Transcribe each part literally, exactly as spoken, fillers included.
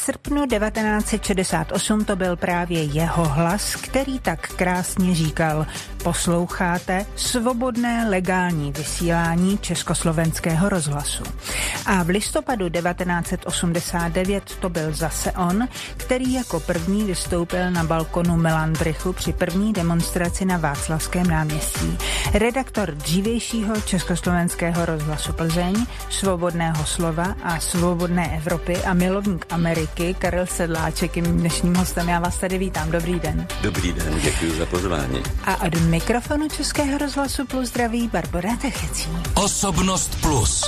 srpnu devatenáct set šedesát osm to byl právě jeho hlas, který tak krásně říkal: posloucháte svobodné legální vysílání Československého rozhlasu. A v listopadu devatenáct set osmdesát devět to byl zase on, který jako první vystoupil na balkonu Melandrichu při první demonstraci na Václavském náměstí. Redaktor dřívějšího Československého rozhlasu Plzeň, Svobodného slova a Svobodné Evropy a milovník Ameriky Karel Sedláček je mým dnešním hostem. Já vás tady vítám. Dobrý den. Dobrý den, děkuji za pozvání. A od mikrofonu Českého rozhlasu Plus zdraví Barbora Techecí. Osobnost Plus.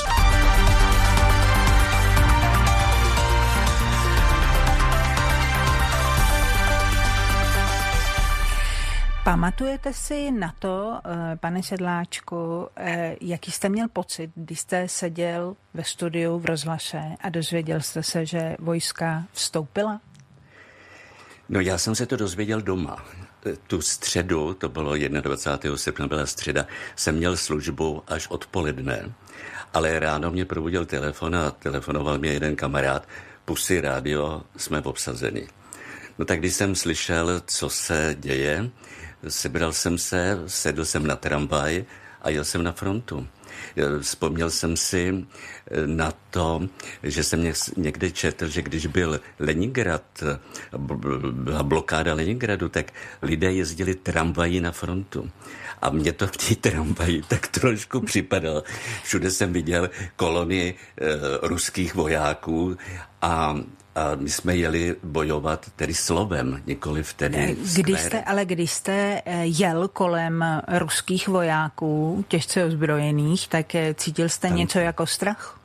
Pamatujete si na to, pane Sedláčku, jaký jste měl pocit, když jste seděl ve studiu v rozhlase a dozvěděl jste se, že vojska vstoupila? No, já jsem se to dozvěděl doma. Tu středu, to bylo dvacátého prvního srpna, byla středa, jsem měl službu až odpoledne, ale ráno mě probudil telefon a telefonoval mě jeden kamarád: Pusy rádio, jsme obsazeni. No tak když jsem slyšel, co se děje, sebral jsem se, sedl jsem na tramvaj a jel jsem na frontu. Vzpomněl jsem si na to, že jsem někde četl, že když byl Leningrad, byla blokáda Leningradu, tak lidé jezdili tramvají na frontu. A mně to v té tramvaji tak trošku připadalo. Všude jsem viděl kolony e, ruských vojáků a A my jsme jeli bojovat tedy slovem, nikoliv tedy když jste, Ale když jste jel kolem ruských vojáků, těžce ozbrojených, tak cítil jste Tam... něco jako strach?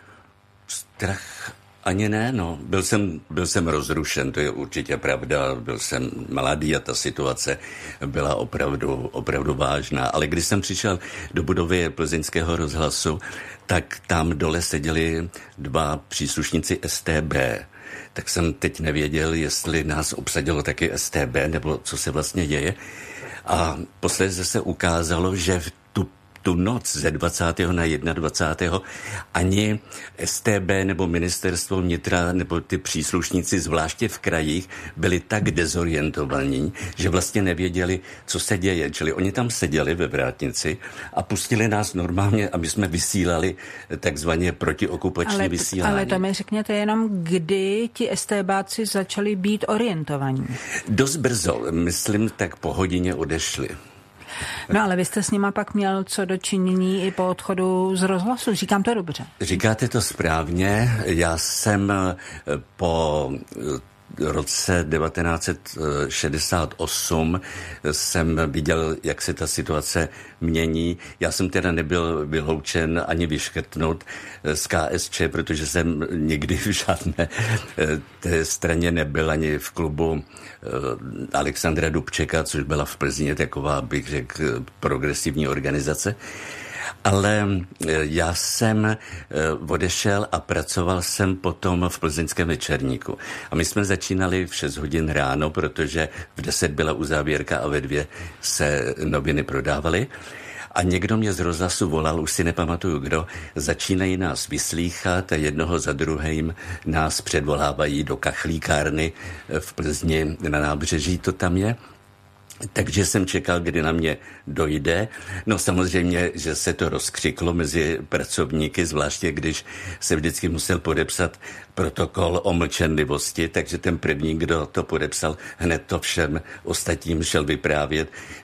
Strach ani ne, no. Byl jsem, byl jsem rozrušen, to je určitě pravda. Byl jsem mladý a ta situace byla opravdu, opravdu vážná. Ale když jsem přišel do budovy Plzeňského rozhlasu, tak tam dole seděli dva příslušníci S T B. Tak jsem teď nevěděl, jestli nás obsadilo taky S T B, nebo co se vlastně děje. A posledně se ukázalo, že v tu, tu noc ze dvacátého na dvacátého prvního ani S T B nebo ministerstvo vnitra nebo ty příslušníci, zvláště v krajích, byli tak dezorientovaní, že vlastně nevěděli, co se děje. Čili oni tam seděli ve vrátnici a pustili nás normálně, aby jsme vysílali takzvaně protiokupační ale, vysílání. Ale to mi řekněte jenom, kdy ti STBáci začali být orientovaní. Dost brzo, myslím, tak po hodině odešli. No ale vy jste s nima pak měl co dočinění i po odchodu z rozhlasu. Říkám to dobře. Říkáte to správně. Já jsem po roce devatenáct set šedesát osm jsem viděl, jak se ta situace mění. Já jsem teda nebyl vyloučen ani vyškrtnut z K S Č, protože jsem nikdy v žádné té straně nebyl, ani v klubu Alexandra Dubčeka, což byla v Plzni taková, bych řekl, progresivní organizace. Ale já jsem odešel a pracoval jsem potom v Plzeňském večerníku. A my jsme začínali v šest hodin ráno, protože v deset byla uzávěrka a ve dvě se noviny prodávaly. A někdo mě z rozhlasu volal, už si nepamatuju kdo, začínají nás vyslýchat a jednoho za druhým nás předvolávají do kachlíkárny v Plzni na nábřeží, to tam je. Takže jsem čekal, kdy na mě dojde. No samozřejmě, že se to rozkřiklo mezi pracovníky, zvláště když se vždycky musel podepsat protokol o mlčenlivosti, takže ten první, kdo to podepsal, hned to všem ostatním šel vyprávět,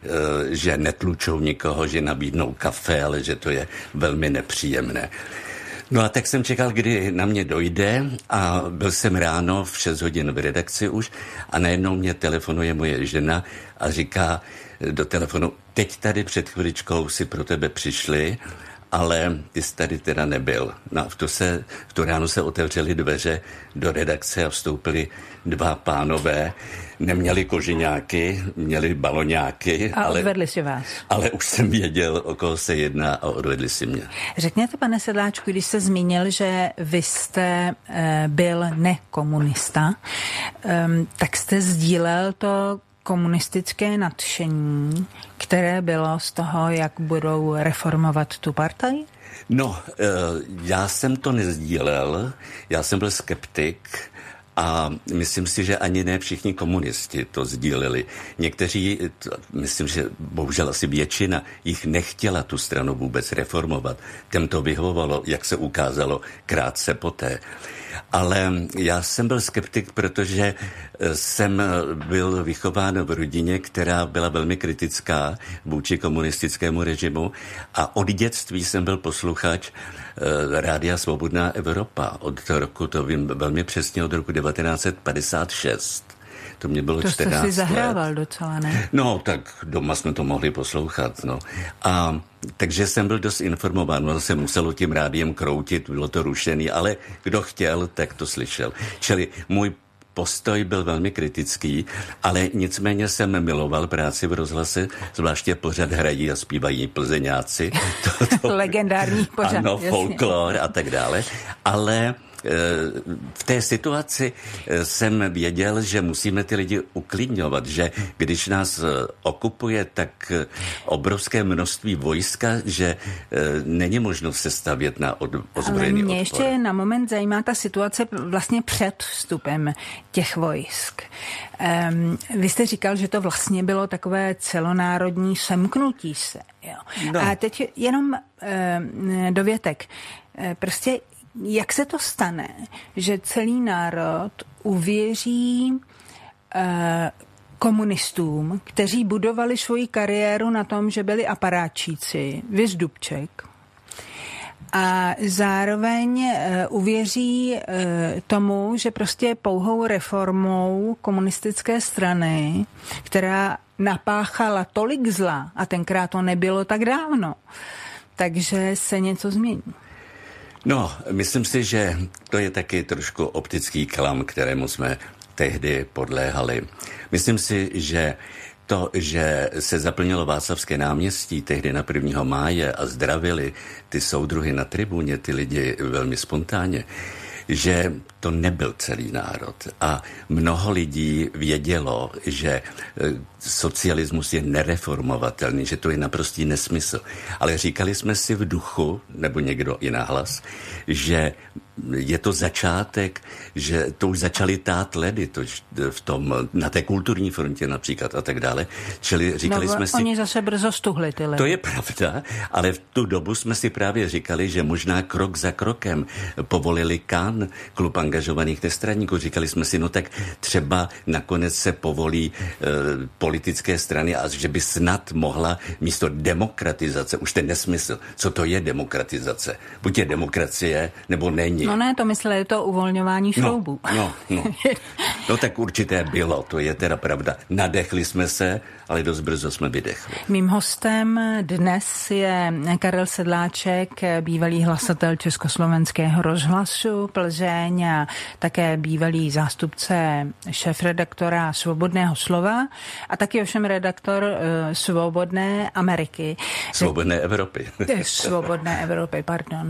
že netlučou nikoho, že nabídnou kafe, ale že to je velmi nepříjemné. No a tak jsem čekal, kdy na mě dojde a byl jsem ráno v šest hodin v redakci už a najednou mě telefonuje moje žena a říká do telefonu: teď tady před chviličkou si pro tebe přišli, ale ty jsi tady teda nebyl. No a v tu, se, v tu ráno se otevřely dveře do redakce a vstoupili dva pánové. Neměli kožiňáky, měli baloňáky. A ale, odvedli si vás. Ale už jsem věděl, o koho se jedná a odvedli si mě. Řekněte, pane Sedláčku, když jste zmínil, že vy jste e, byl nekomunista, e, tak jste sdílel to komunistické nadšení, které bylo z toho, jak budou reformovat tu partaj? No, já jsem to nezdílel, já jsem byl skeptik A myslím si, že ani ne všichni komunisti to sdíleli. Někteří, myslím, že bohužel asi většina jich nechtěla tu stranu vůbec reformovat. Těm to vyhovovalo, jak se ukázalo krátce poté. Ale já jsem byl skeptik, protože jsem byl vychován v rodině, která byla velmi kritická vůči komunistickému režimu a od dětství jsem byl posluchač Rádia Svobodná Evropa. Od roku, to vím velmi přesně, od roku devatenáct set padesát šest. To mě bylo to čtrnáct let. To jsi zahrával docela, ne? No, tak doma jsme to mohli poslouchat, no. A takže jsem byl dost informován, no se muselo tím rádiem kroutit, bylo to rušený, ale kdo chtěl, tak to slyšel. Čili můj postoj byl velmi kritický, ale nicméně jsem miloval práci v rozhlase, zvláště pořad Hrají a zpívají Plzeňáci. To, to, legendární pořad. Ano, folklor a tak dále. Ale v té situaci jsem věděl, že musíme ty lidi uklidňovat, že když nás okupuje tak obrovské množství vojska, že není možno se stavět na od, ozbrojený odpor. Ale mě ještě na moment zajímá ta situace vlastně před vstupem těch vojsk. Um, vy jste říkal, že to vlastně bylo takové celonárodní semknutí se. Jo. No. A teď jenom um, dovětek. Prostě jak se to stane, že celý národ uvěří eh, komunistům, kteří budovali svoji kariéru na tom, že byli aparátčíci, viz Dubček, a zároveň eh, uvěří eh, tomu, že prostě pouhou reformou komunistické strany, která napáchala tolik zla, a tenkrát to nebylo tak dávno, takže se něco změní. No, myslím si, že to je taky trošku optický klam, kterému jsme tehdy podléhali. Myslím si, že to, že se zaplnilo Václavské náměstí tehdy na prvního máje a zdravili ty soudruhy na tribuně, ty lidi velmi spontánně, že to nebyl celý národ. A mnoho lidí vědělo, že socialismus je nereformovatelný, že to je naprostý nesmysl. Ale říkali jsme si v duchu, nebo někdo i nahlas, že je to začátek, že to už začaly tát ledy to v tom, na té kulturní frontě například a tak dále. Čili říkali no, jsme si... Oni zase brzo stuhli ty ledy. To je pravda, ale v tu dobu jsme si právě říkali, že možná krok za krokem povolili K A N, klub angažovaných nestraníků. Říkali jsme si, no tak třeba nakonec se povolí e, politické strany a že by snad mohla místo demokratizace, už ten nesmysl, co to je demokratizace? Buď je demokracie, nebo není. No ne, to mysleli, je to uvolňování šroubů. No, no, no. no tak určité bylo, to je teda pravda. Nadechli jsme se, ale dost brzo jsme vydechli. Mým hostem dnes je Karel Sedláček, bývalý hlasatel Československého rozhlasu Plzeň a také bývalý zástupce šéfredaktora Svobodného slova a taky ovšem redaktor uh, Svobodné Ameriky. Svobodné Evropy. Svobodné Evropy, pardon.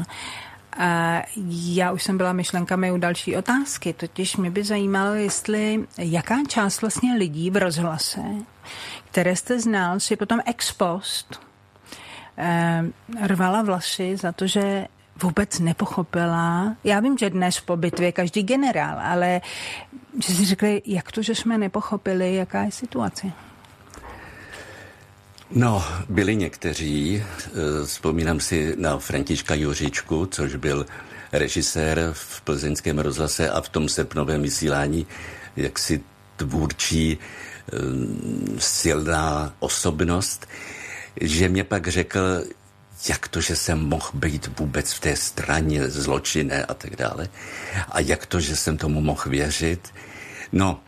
A já už jsem byla myšlenkami u další otázky, totiž mě by zajímalo, jestli jaká část vlastně lidí v rozhlase, které jste znal, si potom ex post eh, rvala vlasy za to, že vůbec nepochopila. Já vím, že dnes po bitvě každý generál, ale že si řekli, jak to, že jsme nepochopili, jaká je situace. No, byli někteří, vzpomínám si na Františka Juříčku, což byl režisér v plzeňském rozhlase a v tom srpnovém vysílání jaksi tvůrčí silná osobnost, že mě pak řekl, jak to, že jsem mohl být vůbec v té straně zločinné a tak dále. A jak to, že jsem tomu mohl věřit. No,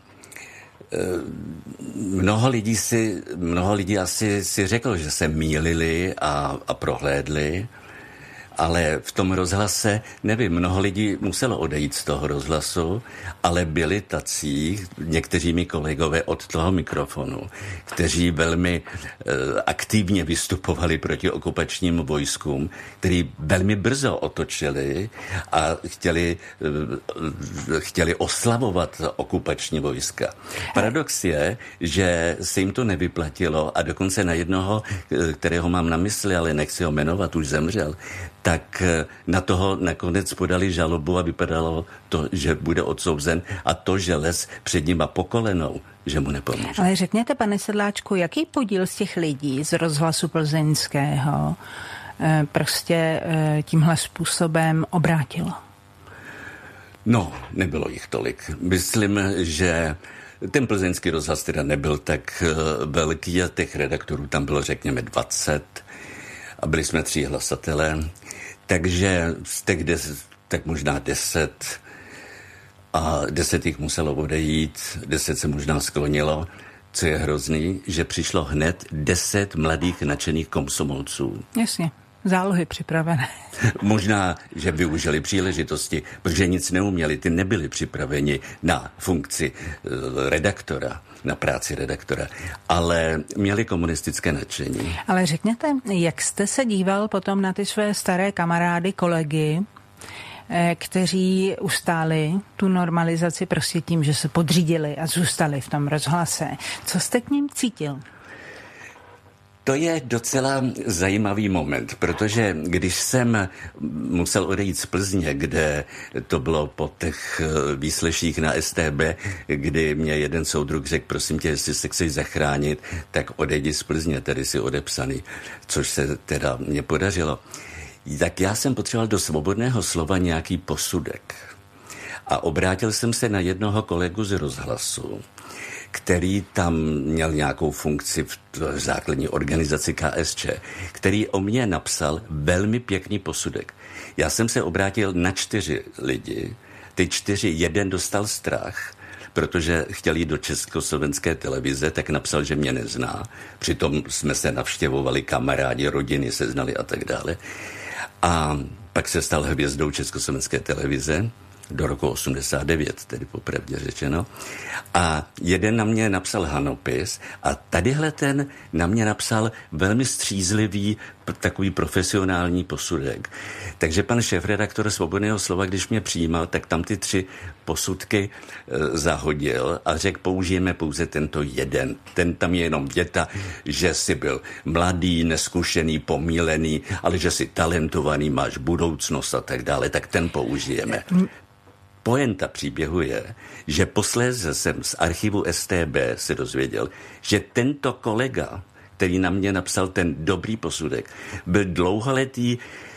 mnoho lidí, si, mnoho lidí asi si řekl, že se mýlili a, a prohlédli, ale v tom rozhlase, nevím, mnoho lidí muselo odejít z toho rozhlasu, ale byli tací, někteří mi kolegové od toho mikrofonu, kteří velmi eh, aktivně vystupovali proti okupačním vojskům, kteří velmi brzo otočili a chtěli, eh, chtěli oslavovat okupační vojska. Paradox je, že se jim to nevyplatilo a dokonce na jednoho, kterého mám na mysli, ale nechci ho jmenovat, už zemřel, tak na toho nakonec podali žalobu a vypadalo to, že bude odsouzen a to, že les před nima po kolenou, že mu nepomůže. Ale řekněte, pane Sedláčku, jaký podíl z těch lidí z rozhlasu plzeňského prostě tímhle způsobem obrátilo? No, nebylo jich tolik. Myslím, že ten plzeňský rozhlas teda nebyl tak velký a těch redaktorů tam bylo řekněme dvacet a byli jsme tři hlasatelé, takže z těch deset, tak možná deset a deset jich muselo odejít, deset se možná sklonilo, co je hrozný, že přišlo hned deset mladých nadšených komsomolců. Jasně. Zálohy připravené. Možná, že využili příležitosti, protože nic neuměli, ty nebyli připraveni na funkci redaktora, na práci redaktora, ale měli komunistické nadšení. Ale řekněte, jak jste se díval potom na ty své staré kamarády, kolegy, kteří ustáli tu normalizaci prostě tím, že se podřídili a zůstali v tom rozhlase. Co jste k ním cítil? To je docela zajímavý moment, protože když jsem musel odejít z Plzně, kde to bylo po těch výsleších na S T B, kdy mě jeden soudruh řekl, prosím tě, jestli se chceš zachránit, tak odejdi z Plzně, tady si odepsaný, což se teda mě podařilo. Tak já jsem potřeboval do Svobodného slova nějaký posudek. A obrátil jsem se na jednoho kolegu z rozhlasu, který tam měl nějakou funkci v základní organizaci K S Č, který o mě napsal velmi pěkný posudek. Já jsem se obrátil na čtyři lidi, ty čtyři, jeden dostal strach, protože chtěl jít do československé televize, tak napsal, že mě nezná. Přitom jsme se navštěvovali, kamarádi, rodiny se znali a tak dále. A pak se stal hvězdou československé televize do roku osmdesát devět, tedy popravdě řečeno. A jeden na mě napsal hanopis a tadyhle ten na mě napsal velmi střízlivý, takový profesionální posudek. Takže pan šéfredaktor Svobodného slova, když mě přijímal, tak tam ty tři posudky e, zahodil a řekl, použijeme pouze tento jeden. Ten tam je jenom věta, že jsi byl mladý, neskušený, pomílený, ale že jsi talentovaný, máš budoucnost a tak dále, tak ten použijeme. Poenta příběhu je, že posléze jsem z archivu S T B se dozvěděl, že tento kolega, který na mě napsal ten dobrý posudek, byl dlouholetý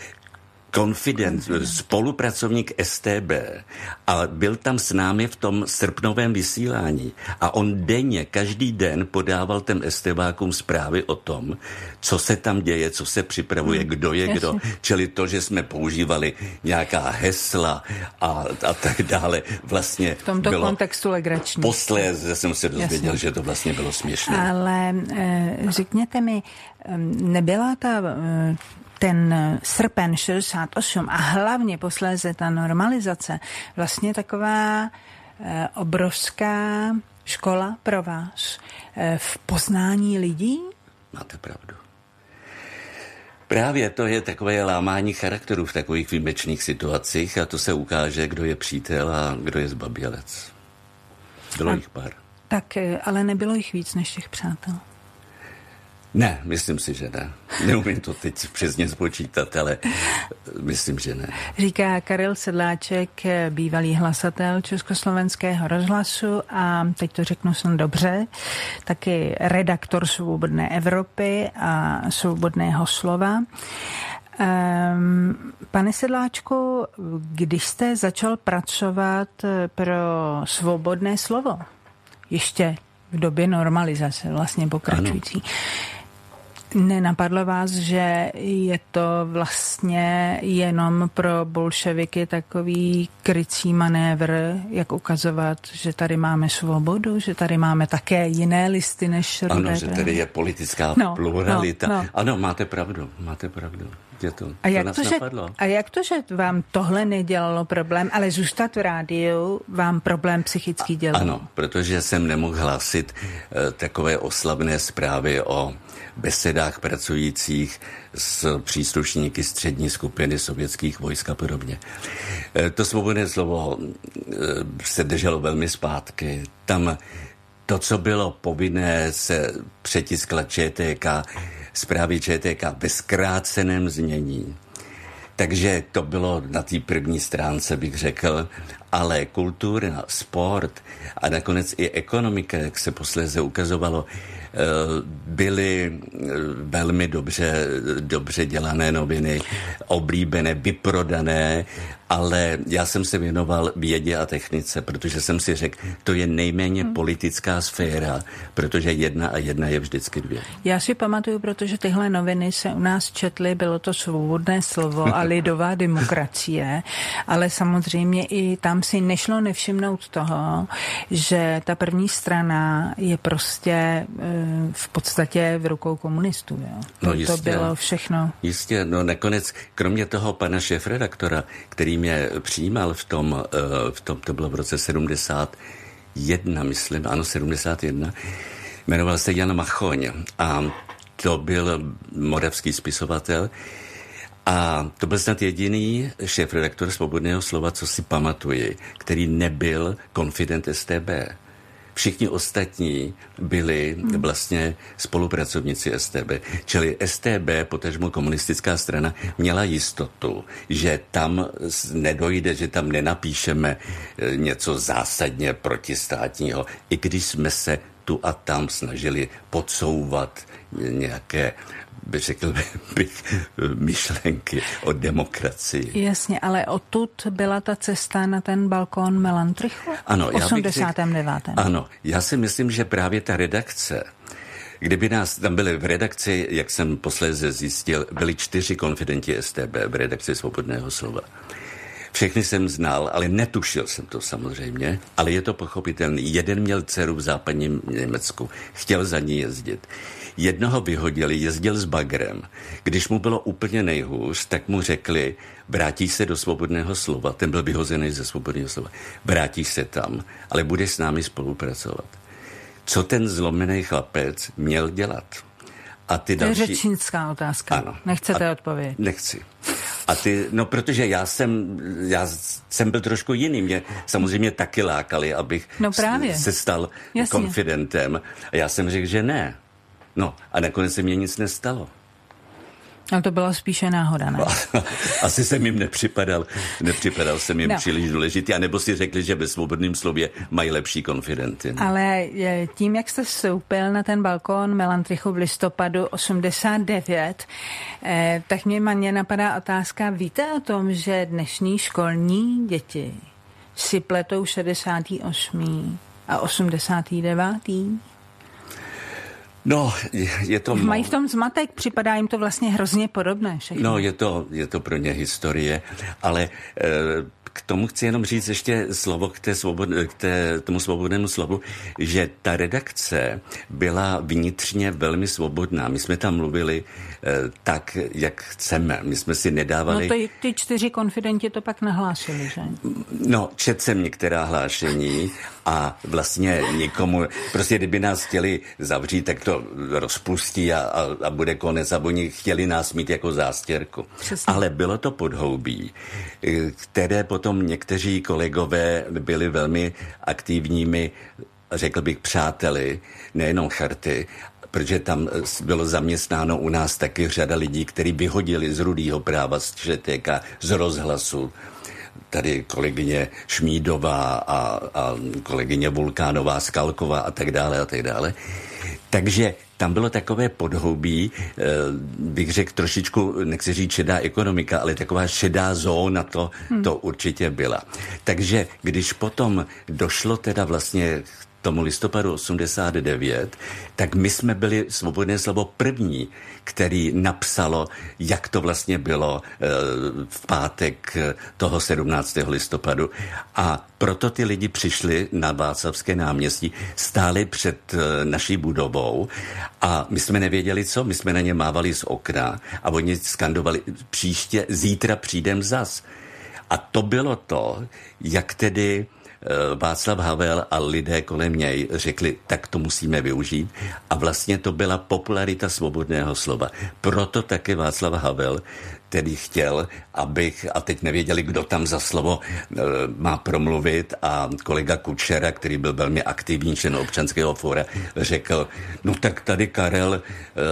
konfident, spolupracovník S T B a byl tam s námi v tom srpnovém vysílání a on denně, každý den podával těm STBákům zprávy o tom, co se tam děje, co se připravuje, kdo je kdo, čili to, že jsme používali nějaká hesla a, a tak dále, vlastně v tomto bylo kontextu legrační. Posléze jsem se dozvěděl, Jasně. že to vlastně bylo směšné. Ale e, řekněte mi, nebyla ta e, ten srpen šedesát osm a hlavně posléze ta normalizace vlastně taková e, obrovská škola pro vás e, v poznání lidí? Máte pravdu. Právě to je takové lámání charakteru v takových výjimečných situacích a to se ukáže, kdo je přítel a kdo je zbabělec. Bylo a, jich pár. Tak, ale nebylo jich víc než těch přátel. Ne, myslím si, že ne. Neumím to teď přesně spočítat, ale myslím, že ne. Říká Karel Sedláček, bývalý hlasatel Československého rozhlasu a teď to řeknu jsem dobře, taky redaktor Svobodné Evropy a Svobodného slova. Um, pane Sedláčku, když jste začal pracovat pro Svobodné slovo, ještě v době normalizace, vlastně pokračující, ano. Nenapadlo vás, že je to vlastně jenom pro bolševiky takový krycí manévr, jak ukazovat, že tady máme svobodu, že tady máme také jiné listy než Rudé? Ano, že tady je politická no, pluralita. No, no. Ano, máte pravdu, máte pravdu. Je to, a, jak to to, že, a jak to, že vám tohle nedělalo problém, ale zůstat v rádiu vám problém psychický dělal? Ano, protože jsem nemohl hlásit uh, takové oslavné zprávy o besedách pracujících s příslušníky střední skupiny sovětských vojsk a podobně. Uh, to Svobodné slovo uh, se drželo velmi zpátky. Tam to, co bylo povinné, se přetiskla Č T K, zprávy Č T K ve zkráceném znění. Takže to bylo na té první stránce, bych řekl, ale kultura, sport a nakonec i ekonomika, jak se posléze ukazovalo, byly velmi dobře, dobře dělané noviny, oblíbené, vyprodané, ale já jsem se věnoval vědě a technice, protože jsem si řekl, to je nejméně hmm. politická sféra, protože jedna a jedna je vždycky dvě. Já si pamatuju, protože tyhle noviny se u nás četly, bylo to Svobodné slovo a Lidová demokracie, ale samozřejmě i tam si nešlo nevšimnout toho, že ta první strana je prostě v podstatě v rukou komunistů. Jo? To, no jistě, to bylo všechno. Jistě, no nakonec, kromě toho pana šéfredaktora, který mě přijímal v tom, v tom, to bylo v roce sedmdesát jedna, myslím, ano, sedmdesát jedna, jmenoval se Jan Machoň a to byl moravský spisovatel a to byl snad jediný šéfredaktor Svobodného slova, co si pamatuji, který nebyl konfident S T B. Všichni ostatní byli vlastně spolupracovníci S T B. Čili S T B, potažmo komunistická strana, měla jistotu, že tam nedojde, že tam nenapíšeme něco zásadně protistátního, i když jsme se tu a tam snažili podsouvat nějaké, řekl bych, myšlenky o demokracii. Jasně, ale odtud byla ta cesta na ten balkón Melantrichu? Ano, v osmdesátém devátém Ano, já si myslím, že právě ta redakce, kdyby nás tam byli v redakci, jak jsem posléze zjistil, byli čtyři konfidenti S T B v redakci Svobodného slova. Všechny jsem znal, ale netušil jsem to samozřejmě, ale je to pochopitelné. Jeden měl dceru v západním Německu, chtěl za ní jezdit. Jednoho vyhodili, jezdil s bagrem. Když mu bylo úplně nejhůř, tak mu řekli, vrátíš se do Svobodného slova, ten byl vyhozený ze Svobodného slova, vrátíš se tam, ale budeš s námi spolupracovat. Co ten zlomený chlapec měl dělat? A ty další... To je řečnická otázka. Ano. Nechcete a... odpovědět? Nechci. A ty, no protože já jsem, já jsem byl trošku jiný, mě samozřejmě taky lákali, abych no právě. se stal Jasně. konfidentem. A já jsem řekl, že ne. No a nakonec se mě nic nestalo. No to byla spíše náhoda, ne? Asi jsem jim nepřipadal, nepřipadal jsem jim no. příliš důležitý, anebo si řekli, že ve Svobodném slově mají lepší konfidenty. Ne? Ale tím, jak jste vstoupil na ten balkón Melantrichu v listopadu osmdesát devět, eh, tak mě mě napadá otázka, víte o tom, že dnešní školní děti si pletou šedesátý osmý a osmdesátý devátý No, je, je to... Mají v tom zmatek, připadá jim to vlastně hrozně podobné všechno. No, je to, je to pro ně historie, ale e, k tomu chci jenom říct ještě slovo k, té svobod, k té, tomu svobodnému slovu, že ta redakce byla vnitřně velmi svobodná. My jsme tam mluvili e, tak, jak chceme. My jsme si nedávali... No to ty čtyři konfidenti to pak nahlásili, že? No, četl jsem některá hlášení a vlastně nikomu, prostě kdyby nás chtěli zavřít, tak to rozpustí a, a, a bude konec a oni chtěli nás mít jako zástěrku. Přesně. Ale bylo to podhoubí, které potom někteří kolegové byli velmi aktivními, řekl bych, přáteli, nejenom Charty, protože tam bylo zaměstnáno u nás taky řada lidí, kteří vyhodili z Rudýho práva, z Třetěka, z Rozhlasu. Tady kolegyně Šmídová a, a kolegyně Vulkánová, Skalková a tak dále a tak dále. Takže tam bylo takové podhoubí, bych řekl trošičku, nechci říct šedá ekonomika, ale taková šedá zóna to, hmm. to určitě byla. Takže když potom došlo teda vlastně tomu listopadu osmdesát devět, tak my jsme byli Svobodné slovo první, který napsalo, jak to vlastně bylo v pátek toho sedmnáctého listopadu. A proto ty lidi přišli na Václavské náměstí, stáli před naší budovou a my jsme nevěděli co, my jsme na ně mávali z okna a oni skandovali, příště, zítra přijdem zas. A to bylo to, jak tedy Václav Havel a lidé kolem něj řekli, tak to musíme využít. A vlastně to byla popularita svobodného slova. Proto také Václav Havel který chtěl, abych, a teď nevěděli, kdo tam za slovo má promluvit, a kolega Kučera, který byl velmi aktivní člen Občanského fóra, řekl, no tak tady Karel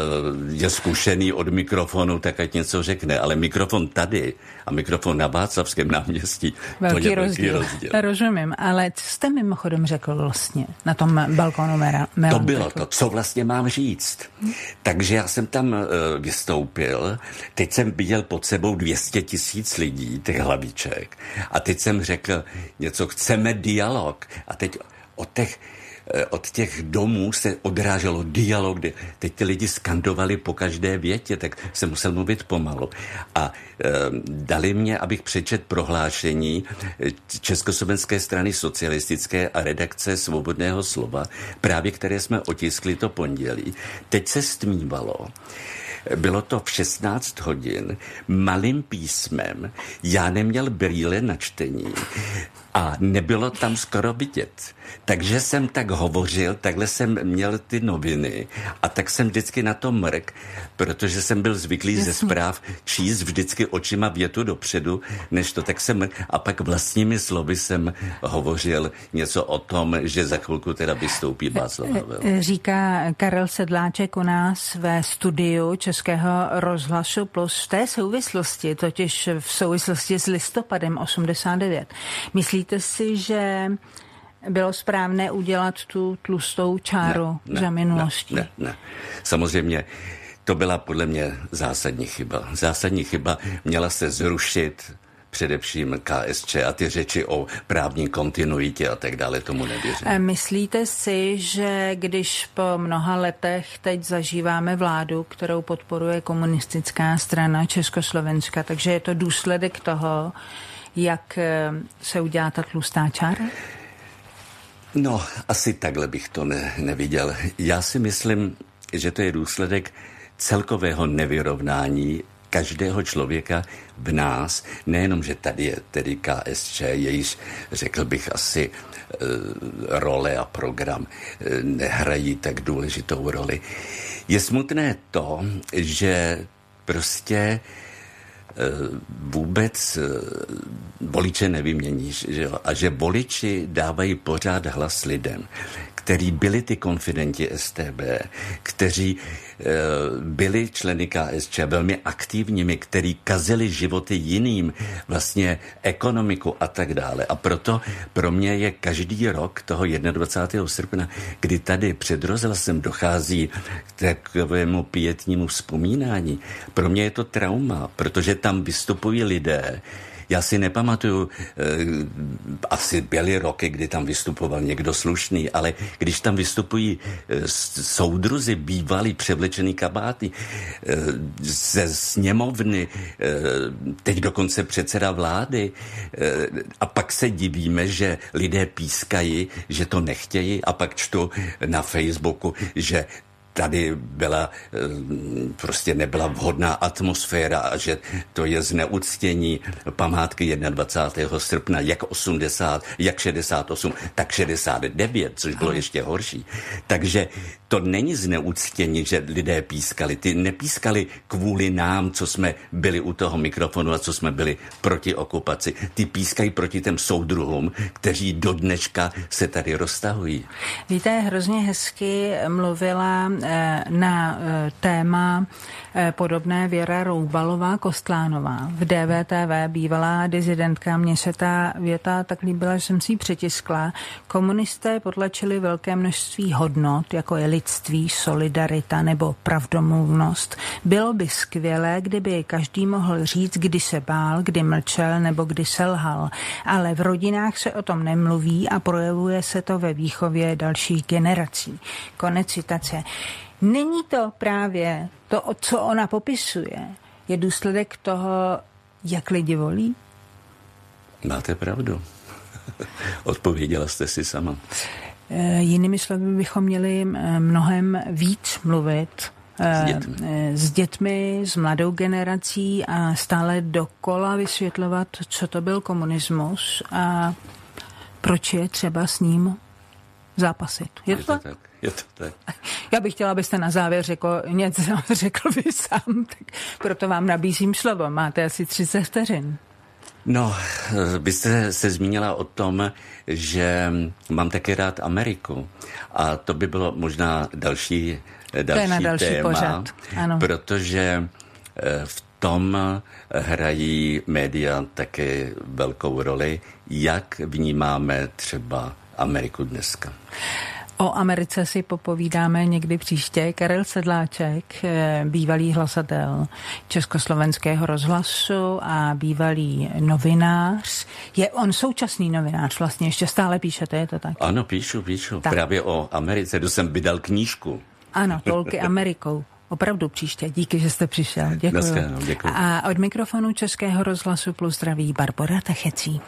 je zkušený od mikrofonu, tak ať něco řekne, ale mikrofon tady a mikrofon na Václavském náměstí, velký to je rozdíl. velký rozdíl. Rozumím, ale co jste mimochodem řekl vlastně na tom balkonu Mera? To bylo to, co vlastně mám říct. Takže já jsem tam uh, vystoupil, teď jsem viděl pod sebou dvě stě tisíc lidí, těch hlaviček, a teď jsem řekl něco, chceme dialog. A teď od těch od těch domů se odráželo dialog, kde teď ty lidi skandovali po každé větě, tak jsem musel mluvit pomalu. A e, dali mě, abych přečet prohlášení Československé strany socialistické a redakce Svobodného slova, právě které jsme otiskli to pondělí. Teď se stmívalo. Bylo to v šestnáct hodin, malým písmem, já neměl brýle na čtení a nebylo tam skoro vidět. Takže jsem tak hovořil, takhle jsem měl ty noviny a tak jsem vždycky na to mrk, protože jsem byl zvyklý Jasně. ze zpráv číst vždycky očima větu dopředu, než to, tak jsem mrk. A pak vlastními slovy jsem hovořil něco o tom, že za chvilku teda vystoupí Václav Havel. Říká Karel Sedláček u nás ve studiu Českého rozhlasu Plus v té souvislosti, totiž v souvislosti s listopadem osmdesát devět. Myslíte si, že bylo správné udělat tu tlustou čáru ne, ne, za minulostí? Ne, ne, ne. Samozřejmě to byla podle mě zásadní chyba. Zásadní chyba, měla se zrušit především K S Č a ty řeči o právní kontinuitě a tak dále, tomu nevěřím. Myslíte si, že když po mnoha letech teď zažíváme vládu, kterou podporuje komunistická strana Československa, takže je to důsledek toho, jak se udělá ta tlustá čára? No, asi takhle bych to ne, neviděl. Já si myslím, že to je důsledek celkového nevyrovnání každého člověka v nás, nejenom, že tady je tedy K S Č, jejíž, řekl bych, asi e, role a program e, nehrají tak důležitou roli. Je smutné to, že prostě vůbec voliče nevyměníš, že jo? A že voliči dávají pořád hlas lidem, kteří byli ty konfidenti S T B, kteří e, byli členy K S Č velmi aktivními, kteří kazili životy jiným, vlastně ekonomiku a tak dále. A proto pro mě je každý rok toho dvacátého prvního srpna, kdy tady před rozhlasem dochází k takovému pietnímu vzpomínání, pro mě je to trauma, protože tam vystupují lidé. Já si nepamatuju, eh, asi byly roky, kdy tam vystupoval někdo slušný, ale když tam vystupují eh, soudruzi, bývalí převlečený kabáty eh, ze sněmovny, eh, teď dokonce předseda vlády, eh, a pak se divíme, že lidé pískají, že to nechtějí, a pak čtu na Facebooku, že tady byla, prostě nebyla vhodná atmosféra a že to je zneuctění památky dvacátého prvního srpna, jak osmdesát, jak šedesát osm, tak šedesát devět, což bylo ještě horší. Takže to není zneuctění, že lidé pískali. Ty nepískali kvůli nám, co jsme byli u toho mikrofonu a co jsme byli proti okupaci. Ty pískají proti těm soudruhům, kteří do dneška se tady roztahují. Víte, hrozně hezky mluvila na téma podobné Věra Roubalová-Kostlánová v D V T V, bývalá dizidentka. Mně se ta věta tak líbila, že jsem si ji přetiskla. Komunisté potlačili velké množství hodnot, jako je lidství, solidarita nebo pravdomluvnost. Bylo by skvělé, kdyby každý mohl říct, kdy se bál, kdy mlčel nebo kdy selhal. Ale v rodinách se o tom nemluví a projevuje se to ve výchově dalších generací. Konec citace. Není to právě to, co ona popisuje, je důsledek toho, jak lidi volí? Máte pravdu. Odpověděla jste si sama. E, jinými slovy bychom měli mnohem víc mluvit s dětmi. E, s dětmi, s mladou generací a stále dokola vysvětlovat, co to byl komunismus a proč je třeba s ním zápasit. Je to, je to tak? tak? Je to tak. Já bych chtěla, abyste na závěr řekl něco, řekl vy sám, tak proto vám nabízím slovo. Máte asi třicet vteřin. No, vy jste se zmínila o tom, že mám taky rád Ameriku. A to by bylo možná další, další, to je na další téma, pořad. Ano. Protože v tom hrají média také velkou roli, jak vnímáme třeba Ameriku dneska. O Americe si popovídáme někdy příště. Karel Sedláček, bývalý hlasatel Československého rozhlasu a bývalý novinář. Je on současný novinář, vlastně ještě stále píšete, je to tak? Ano, píšu, píšu. Tak. Právě o Americe, to jsem vydal knížku. Ano, Tolky Amerikou. Opravdu příště. Díky, že jste přišel. Děkuji. Dneska, no, děkuji. A od mikrofonu Českého rozhlasu Plus zdraví Barbora Techecí.